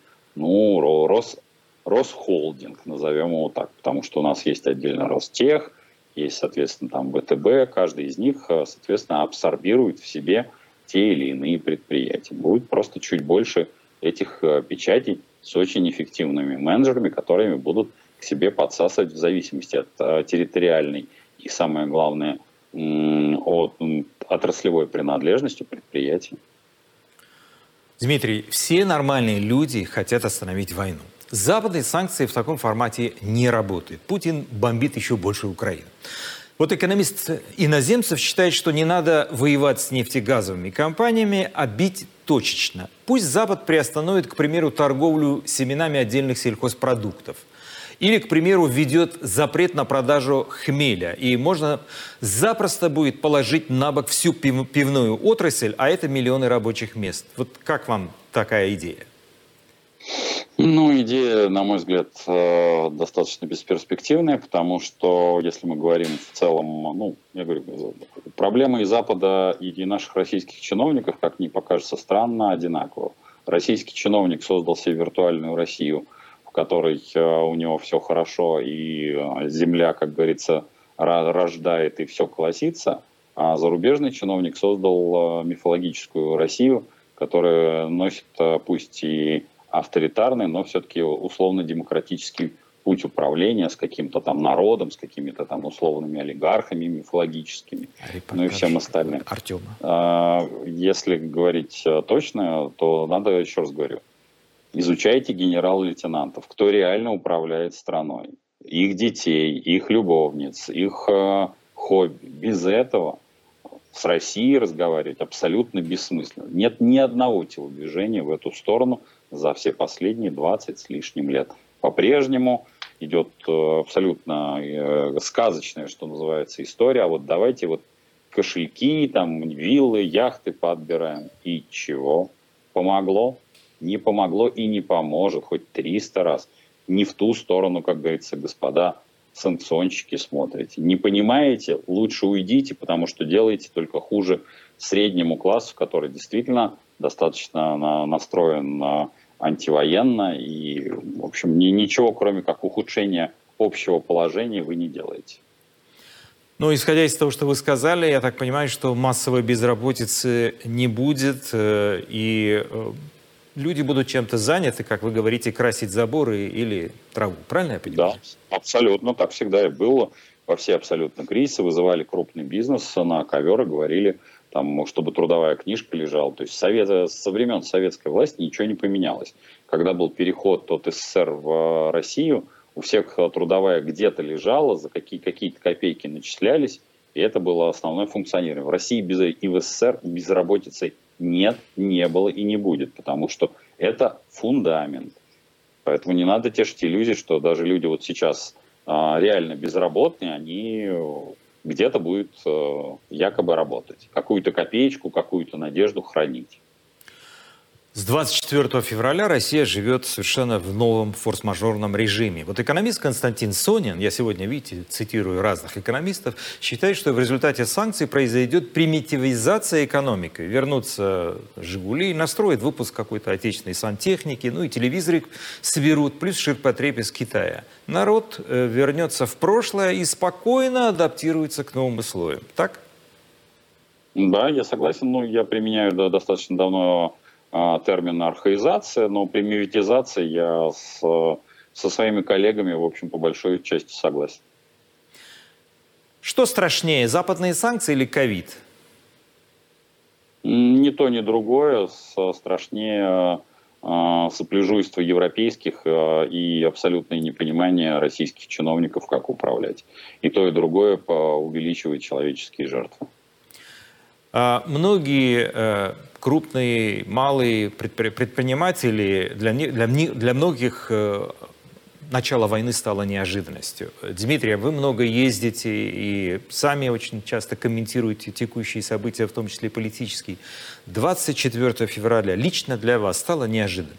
S12: Росхолдинг, назовем его так, потому что у нас есть отдельно Ростех, есть, соответственно, там ВТБ, каждый из них, соответственно, абсорбирует в себе те или иные предприятия. Будет просто чуть больше этих печатей с очень эффективными менеджерами, которыми будут к себе подсасывать в зависимости от территориальной и, самое главное, от отраслевой принадлежности предприятия.
S1: Дмитрий, все нормальные люди хотят остановить войну. Западные санкции в таком формате не работают. Путин бомбит еще больше Украину. Вот экономист иноземцев считает, что не надо воевать с нефтегазовыми компаниями, а бить точечно. Пусть Запад приостановит, к примеру, торговлю семенами отдельных сельхозпродуктов. Или, к примеру, введет запрет на продажу хмеля. И можно запросто будет положить на бок всю пивную отрасль, а это миллионы рабочих мест. Вот как вам такая идея?
S12: Ну, идея, на мой взгляд, достаточно бесперспективная, потому что, если мы говорим в целом, я говорю, проблемы и Запада, и наших российских чиновников, как ни покажется странно, одинаково. российский чиновник создал себе виртуальную Россию, в которой у него все хорошо и земля, как говорится, рождает и все колосится, а зарубежный чиновник создал мифологическую Россию, которая носит пусть и авторитарный, но все-таки условно-демократический путь управления с каким-то там народом, с какими-то там условными олигархами мифологическими, ну и всем остальным.
S1: Артема.
S12: Если говорить точно, то надо, еще раз говорю, изучайте генерал-лейтенантов, кто реально управляет страной, их детей, их любовниц, их хобби. Без этого с Россией разговаривать абсолютно бессмысленно. Нет ни одного телодвижения в эту сторону за все последние 20 с лишним лет. По-прежнему идет абсолютно сказочная, что называется, история. А вот давайте вот кошельки, там, виллы, яхты поотбираем. И чего? Помогло? Не помогло и не поможет. Хоть 300 раз. Не в ту сторону, как говорится, господа санкционщики смотрите. Не понимаете? Лучше уйдите, потому что делаете только хуже среднему классу, который действительно достаточно настроен антивоенно. И, в общем, ничего, кроме как ухудшения общего положения, вы не делаете.
S1: Ну, исходя из того, что вы сказали, я так понимаю, что массовой безработицы не будет, и люди будут чем-то заняты, как вы говорите, красить заборы или траву. Правильно я понимаю?
S12: Да, абсолютно. Так всегда и было. Во все абсолютно кризисы вызывали крупный бизнес на ковер и говорили, там, чтобы трудовая книжка лежала. То есть со времен советской власти ничего не поменялось. Когда был переход от СССР в Россию, у всех трудовая где-то лежала, за какие-то копейки начислялись, и это было основное функционирование. В России и в СССР безработицы нет, не было и не будет, потому что это фундамент. Поэтому не надо тешить иллюзии, что даже люди вот сейчас реально безработные, они где-то будут якобы работать. Какую-то копеечку, какую-то надежду хранить.
S1: С 24 февраля Россия живет совершенно в новом форс-мажорном режиме. Вот экономист Константин Сонин, я сегодня, видите, цитирую разных экономистов, считает, что в результате санкций произойдет примитивизация экономики. Вернутся «Жигули», настроят выпуск какой-то отечественной сантехники, ну и телевизоры соберут, плюс ширпотреб из Китая. Народ вернется в прошлое и спокойно адаптируется к новым условиям. Так?
S12: Да, я согласен. Ну, я применяю достаточно давно термин архаизация, но примитивизация я со своими коллегами, в общем, по большой части согласен.
S1: Что страшнее, западные санкции или ковид?
S12: Ни то, ни другое. Страшнее сопляжуйство европейских и абсолютное непонимание российских чиновников, как управлять. И то, и другое увеличивает человеческие жертвы.
S1: Многие крупные, малые предприниматели, для многих начало войны стало неожиданностью. Дмитрий, вы много ездите и сами очень часто комментируете текущие события, в том числе политические. 24 февраля лично для вас стало неожиданным?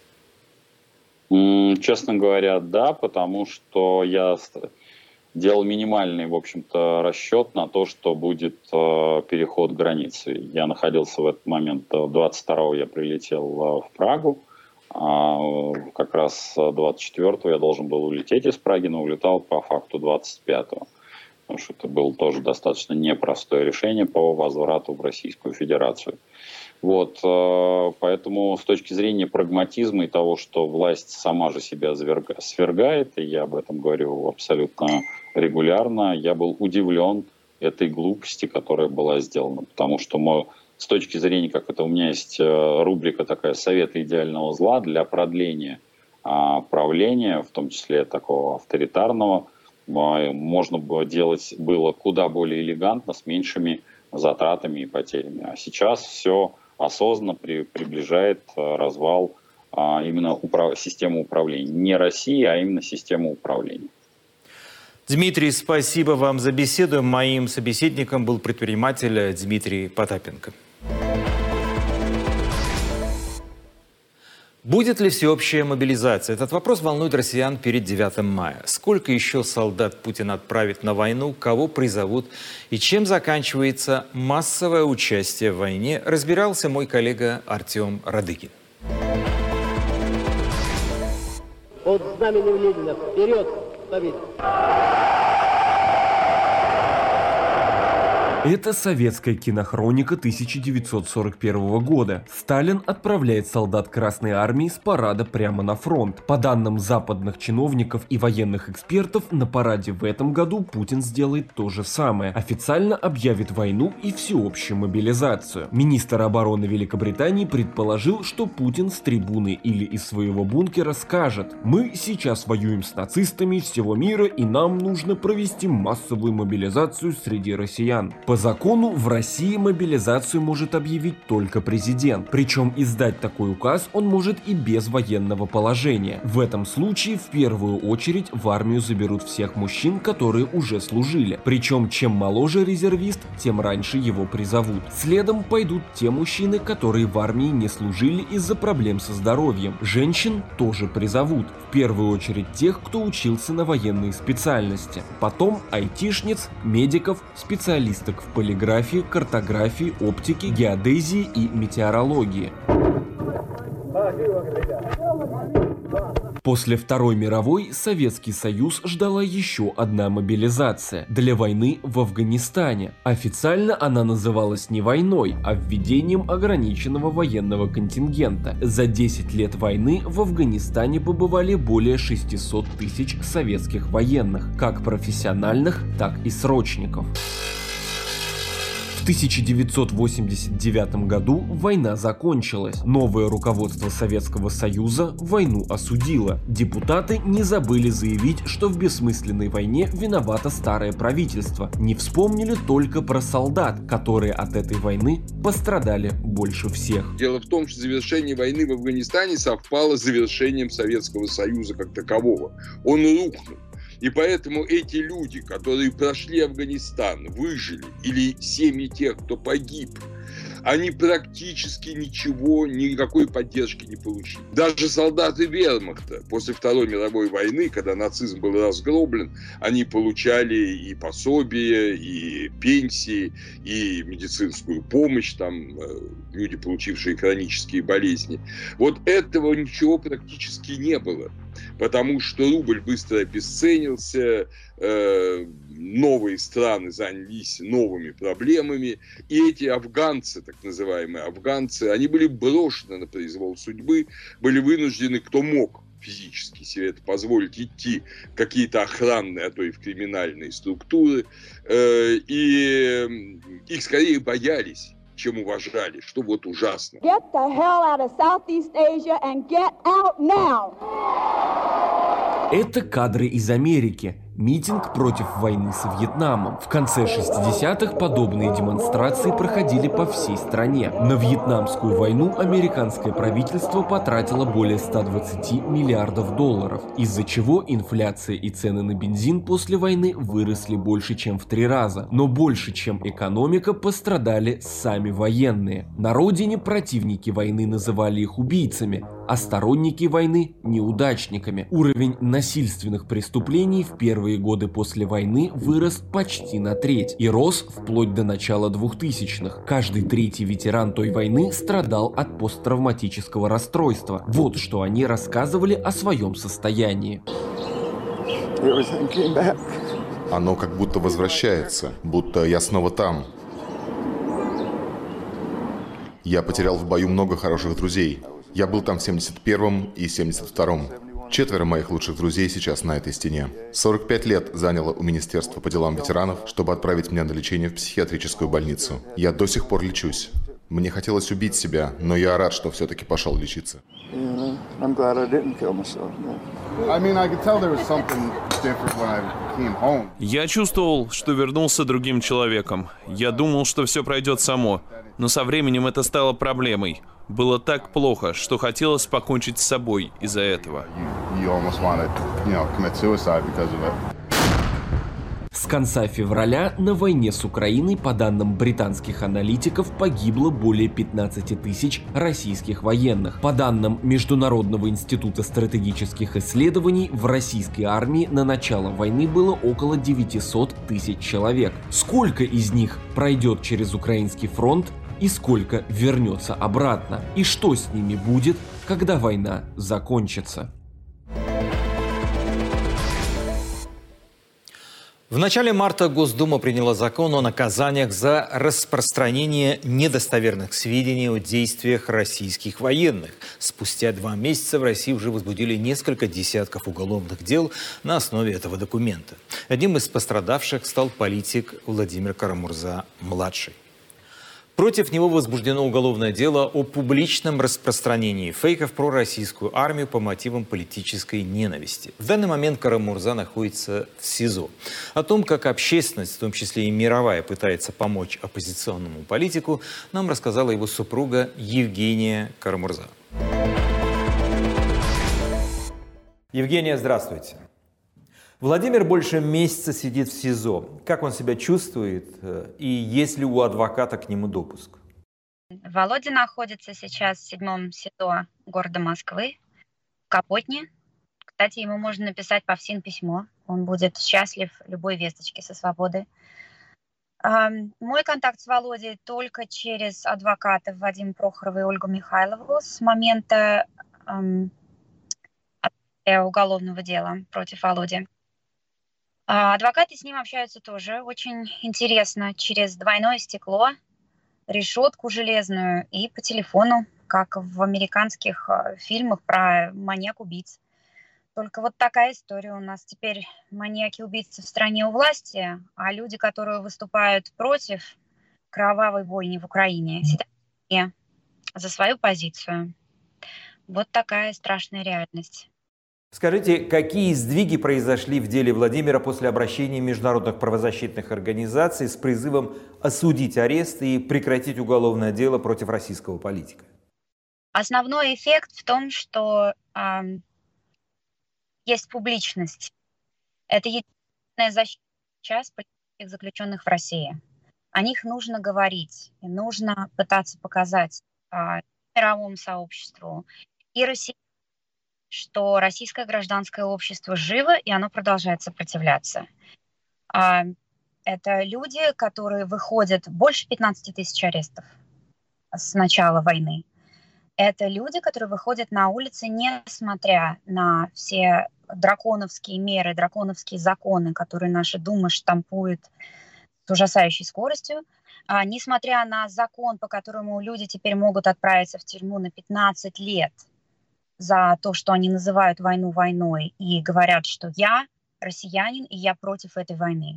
S12: Честно говоря, да, потому что я делал минимальный, в общем-то, расчет на то, что будет переход границы. Я находился в этот момент, 22-го я прилетел в Прагу, как раз 24-го я должен был улететь из Праги, но улетал по факту 25-го. Потому что это было тоже достаточно непростое решение по возврату в Российскую Федерацию. Вот, поэтому с точки зрения прагматизма и того, что власть сама же себя свергает, и я об этом говорю абсолютно регулярно, я был удивлен этой глупости, которая была сделана. Потому что с точки зрения, как это у меня есть рубрика такая «Советы идеального зла» для продления правления, в том числе такого авторитарного, можно было делать было куда более элегантно, с меньшими затратами и потерями. А сейчас все осознанно приближает развал именно системы управления. Не России, а именно системы управления.
S1: Дмитрий, спасибо вам за беседу. Моим собеседником был предприниматель Дмитрий Потапенко. Будет ли всеобщая мобилизация? Этот вопрос волнует россиян перед 9 мая. Сколько еще солдат Путин отправит на войну, кого призовут и чем заканчивается массовое участие в войне, разбирался мой коллега Артем Радыгин.
S13: знаменем Ленина. Вперед, победа!
S14: Это советская кинохроника 1941 года. Сталин отправляет солдат Красной Армии с парада прямо на фронт. По данным западных чиновников и военных экспертов, на параде в этом году Путин сделает то же самое. Официально объявит войну и всеобщую мобилизацию. Министр обороны Великобритании предположил, что Путин с трибуны или из своего бункера скажет: «Мы сейчас воюем с нацистами всего мира, и нам нужно провести массовую мобилизацию среди россиян». По закону в России мобилизацию может объявить только президент. Причем издать такой указ он может и без военного положения. В этом случае в первую очередь в армию заберут всех мужчин, которые уже служили. Причем чем моложе резервист, тем раньше его призовут. Следом пойдут те мужчины, которые в армии не служили из-за проблем со здоровьем. Женщин тоже призовут. В первую очередь тех, кто учился на военные специальности. Потом айтишниц, медиков, специалисток в полиграфии, картографии, оптике, геодезии и метеорологии. После Второй мировой Советский Союз ждала еще одна мобилизация для войны в Афганистане. Официально она называлась не войной, а введением ограниченного военного контингента. За 10 лет войны в Афганистане побывали более 600 тысяч советских военных, как профессиональных, так и срочников. В 1989 году война закончилась. Новое руководство Советского Союза войну осудило. Депутаты не забыли заявить, что в бессмысленной войне виновато старое правительство. Не вспомнили только про солдат, которые от этой войны пострадали больше всех.
S15: Дело в том, что завершение войны в Афганистане совпало с завершением Советского Союза как такового. Он рухнул. И поэтому эти люди, которые прошли Афганистан, выжили, или семьи тех, кто погиб, они практически ничего, никакой поддержки не получили. Даже солдаты вермахта после Второй мировой войны, когда нацизм был разгроблен, они получали и пособия, и пенсии, и медицинскую помощь, там, люди, получившие хронические болезни. Вот этого ничего практически не было. Потому что рубль быстро обесценился, новые страны занялись новыми проблемами, и эти афганцы, так называемые афганцы, они были брошены на произвол судьбы, были вынуждены, кто мог физически себе это позволить, идти в какие-то охранные, а то и в криминальные структуры, и их скорее боялись, чем уважали, что вот ужасно.
S16: Get the hell out of Southeast Asia and get out now!
S14: Это кадры из Америки. Митинг против войны с Вьетнамом. В конце 60-х подобные демонстрации проходили по всей стране. На Вьетнамскую войну американское правительство потратило более 120 миллиардов долларов, из-за чего инфляция и цены на бензин после войны выросли больше, чем в 3 раза. Но больше, чем экономика, пострадали сами военные. На родине противники войны называли их убийцами, а сторонники войны – неудачниками. Уровень насильственных преступлений в первые годы после войны вырос почти на треть и рос вплоть до начала 2000-х. Каждый третий ветеран той войны страдал от посттравматического расстройства. Вот что они рассказывали о своем состоянии.
S10: Оно как будто возвращается, будто я снова там. Я потерял в бою много хороших друзей. Я был там в 71-м и 72-м. 4 моих лучших друзей сейчас на этой стене. 45 лет заняло у Министерства по делам ветеранов, чтобы отправить меня на лечение в психиатрическую больницу. Я до сих пор лечусь. Мне хотелось убить себя, но я рад, что все-таки пошел лечиться.
S17: Я чувствовал, что вернулся другим человеком. Я думал, что все пройдет само. Но со временем это стало проблемой. Было так плохо, что хотелось покончить с собой из-за этого.
S14: С конца февраля на войне с Украиной, по данным британских аналитиков, погибло более 15 тысяч российских военных. По данным Международного института стратегических исследований, в российской армии на начало войны было около 900 тысяч человек. Сколько из них пройдет через украинский фронт и сколько вернется обратно? И что с ними будет, когда война закончится?
S1: В начале марта Госдума приняла закон о наказаниях за распространение недостоверных сведений о действиях российских военных. Спустя 2 месяца в России уже возбудили несколько десятков уголовных дел на основе этого документа. Одним из пострадавших стал политик Владимир Карамурза-младший. Против него возбуждено уголовное дело о публичном распространении фейков про российскую армию по мотивам политической ненависти. В данный момент Карамурза находится в СИЗО. О том, как общественность, в том числе и мировая, пытается помочь оппозиционному политику, нам рассказала его супруга Евгения Карамурза. Евгения, здравствуйте. Владимир больше месяца сидит в СИЗО. Как он себя чувствует и есть ли у адвоката к нему допуск?
S3: Володя находится сейчас в 7-м СИЗО города Москвы, в Капотне. Кстати, ему можно написать по ФСИН письмо. Он будет счастлив любой весточке со свободы. Мой контакт с Володей только через адвокатов Вадима Прохорова и Ольгу Михайлову с момента уголовного дела против Володи. Адвокаты с ним общаются тоже очень интересно, через двойное стекло, решетку железную и по телефону, как в американских фильмах про маньяк-убийц. Только вот такая история у нас. Теперь маньяки-убийцы в стране у власти, а люди, которые выступают против кровавой бойни в Украине, сидят за свою позицию. Вот такая страшная реальность.
S1: Скажите, какие сдвиги произошли в деле Владимира после обращения международных правозащитных организаций с призывом осудить арест и прекратить уголовное дело против российского политика?
S3: Основной эффект в том, что есть публичность. Это единственная защита сейчас политических заключенных в России. О них нужно говорить, и нужно пытаться показать мировому сообществу и России, что российское гражданское общество живо, и оно продолжает сопротивляться. Это люди, которые выходят, больше 15 тысяч арестов с начала войны. Это люди, которые выходят на улицы, несмотря на все драконовские меры, драконовские законы, которые наша Дума штампует с ужасающей скоростью, несмотря на закон, по которому люди теперь могут отправиться в тюрьму на 15 лет, за то, что они называют войну войной и говорят, что я россиянин и я против этой войны.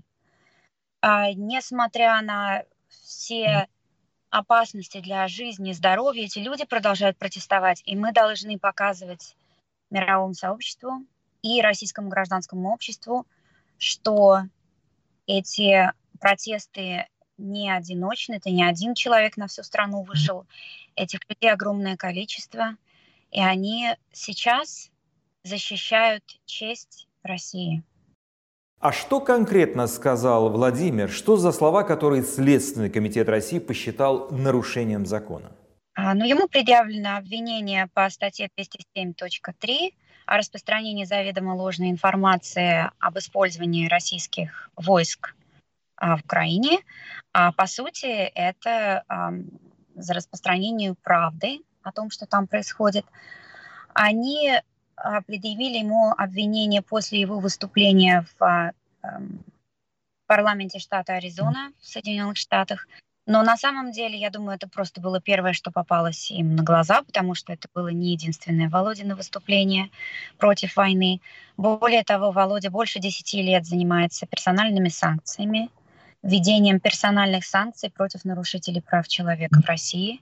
S3: Несмотря на все опасности для жизни и здоровья, эти люди продолжают протестовать, и мы должны показывать мировому сообществу и российскому гражданскому обществу, что эти протесты не одиночны, это не один человек на всю страну вышел, этих людей огромное количество, и они сейчас защищают честь России.
S1: А что конкретно сказал Владимир? Что за слова, которые Следственный комитет России посчитал нарушением закона?
S3: Ему предъявлено обвинение по статье 207.3 о распространении заведомо ложной информации об использовании российских войск в Украине. По сути, это за распространение правды о том, что там происходит. Они предъявили ему обвинение после его выступления в парламенте штата Аризона в Соединенных Штатах. Но на самом деле, я думаю, это просто было первое, что попалось им на глаза, потому что это было не единственное Володино выступление против войны. Более того, Володя больше 10 лет занимается персональными санкциями, введением персональных санкций против нарушителей прав человека в России.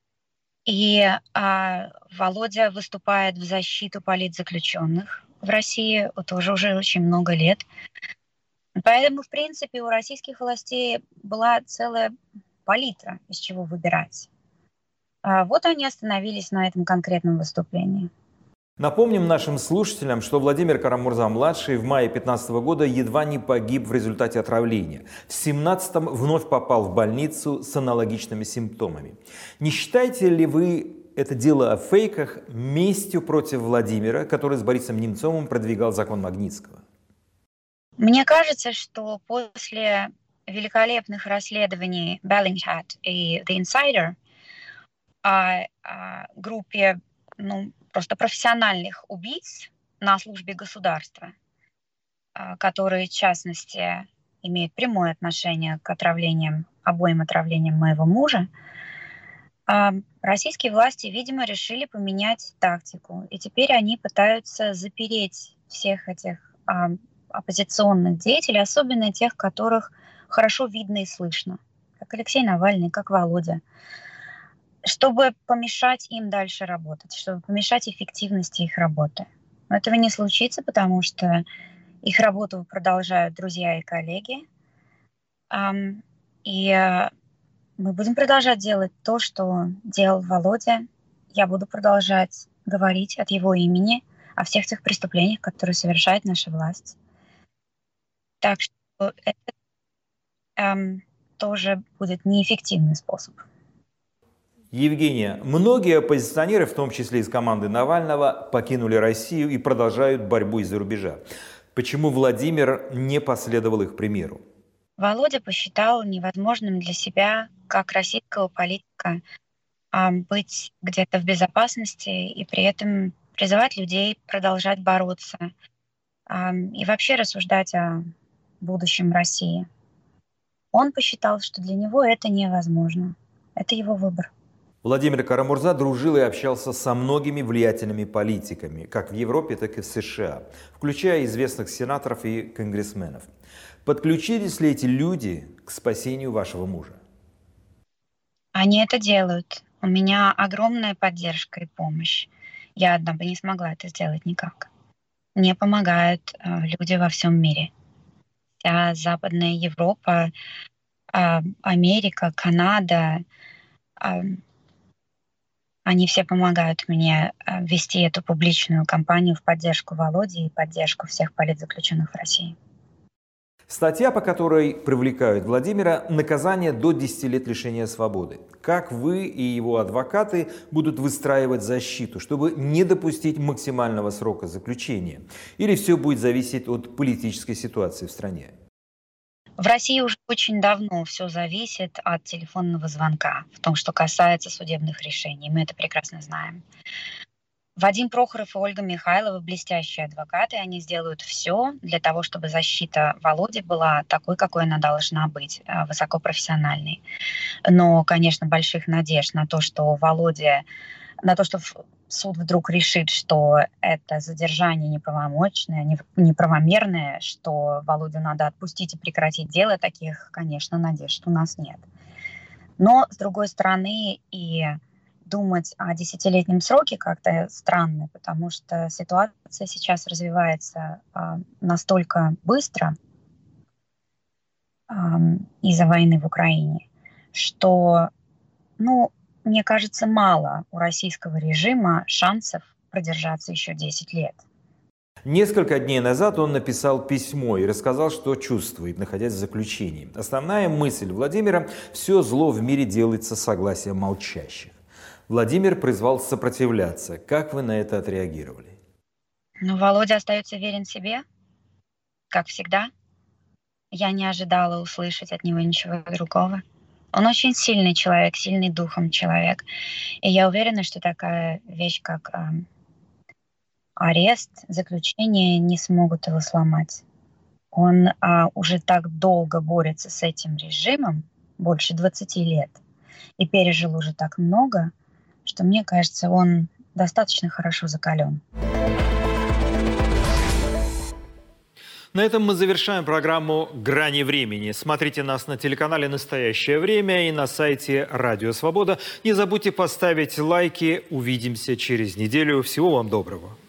S3: И Володя выступает в защиту политзаключенных в России тоже уже очень много лет. Поэтому, в принципе, у российских властей была целая палитра, из чего выбирать. Вот они остановились на этом конкретном выступлении.
S1: Напомним нашим слушателям, что Владимир Карамурза-младший в мае 2015 года едва не погиб в результате отравления. В 2017-м вновь попал в больницу с аналогичными симптомами. Не считаете ли вы это дело о фейках местью против Владимира, который с Борисом Немцовым продвигал закон Магнитского?
S3: Мне кажется, что после великолепных расследований Bellingcat и The Insider о группе просто профессиональных убийц на службе государства, которые, в частности, имеют прямое отношение к обоим отравлениям моего мужа, российские власти, видимо, решили поменять тактику. И теперь они пытаются запереть всех этих оппозиционных деятелей, особенно тех, которых хорошо видно и слышно, как Алексей Навальный, как Володя, чтобы помешать им дальше работать, чтобы помешать эффективности их работы. Но этого не случится, потому что их работу продолжают друзья и коллеги. И мы будем продолжать делать то, что делал Володя. Я буду продолжать говорить от его имени о всех тех преступлениях, которые совершает наша власть. Так что это тоже будет неэффективный способ.
S1: Евгения, многие оппозиционеры, в том числе из команды Навального, покинули Россию и продолжают борьбу из-за рубежа. Почему Владимир не последовал их примеру?
S3: Володя посчитал невозможным для себя, как российского политика, быть где-то в безопасности и при этом призывать людей продолжать бороться и вообще рассуждать о будущем России. Он посчитал, что для него это невозможно. Это его выбор.
S1: Владимир Кара-Мурза дружил и общался со многими влиятельными политиками, как в Европе, так и в США, включая известных сенаторов и конгрессменов. Подключились ли эти люди к спасению вашего мужа?
S3: Они это делают. У меня огромная поддержка и помощь. Я одна бы не смогла это сделать никак. Мне помогают люди во всем мире. Вся Западная Европа, Америка, Канада, они все помогают мне вести эту публичную кампанию в поддержку Володи и поддержку всех политзаключенных в России.
S1: Статья, по которой привлекают Владимира, наказание до 10 лет лишения свободы. Как вы и его адвокаты будут выстраивать защиту, чтобы не допустить максимального срока заключения? Или все будет зависеть от политической ситуации в стране?
S3: В России уже очень давно все зависит от телефонного звонка, в том, что касается судебных решений. Мы это прекрасно знаем. Вадим Прохоров и Ольга Михайлова блестящие адвокаты. Они сделают все для того, чтобы защита Володи была такой, какой она должна быть, высокопрофессиональной. Но, конечно, больших надежд на то, что суд вдруг решит, что это задержание неправомочное, неправомерное, что Володю надо отпустить и прекратить дело, таких, конечно, надежд у нас нет. Но, с другой стороны, и думать о 10-летнем сроке как-то странно, потому что ситуация сейчас развивается настолько быстро из-за войны в Украине, что, мне кажется, мало у российского режима шансов продержаться еще 10 лет.
S1: Несколько дней назад он написал письмо и рассказал, что чувствует, находясь в заключении. Основная мысль Владимира – все зло в мире делается согласием молчащих. Владимир призвал сопротивляться. Как вы на это отреагировали?
S3: Володя остается верен себе, как всегда. Я не ожидала услышать от него ничего другого. Он очень сильный человек, сильный духом человек. И я уверена, что такая вещь, как арест, заключение, не смогут его сломать. Он уже так долго борется с этим режимом, больше 20 лет, и пережил уже так много, что, мне кажется, он достаточно хорошо закален.
S1: На этом мы завершаем программу «Грани времени». Смотрите нас на телеканале «Настоящее время» и на сайте «Радио Свобода». Не забудьте поставить лайки. Увидимся через неделю. Всего вам доброго.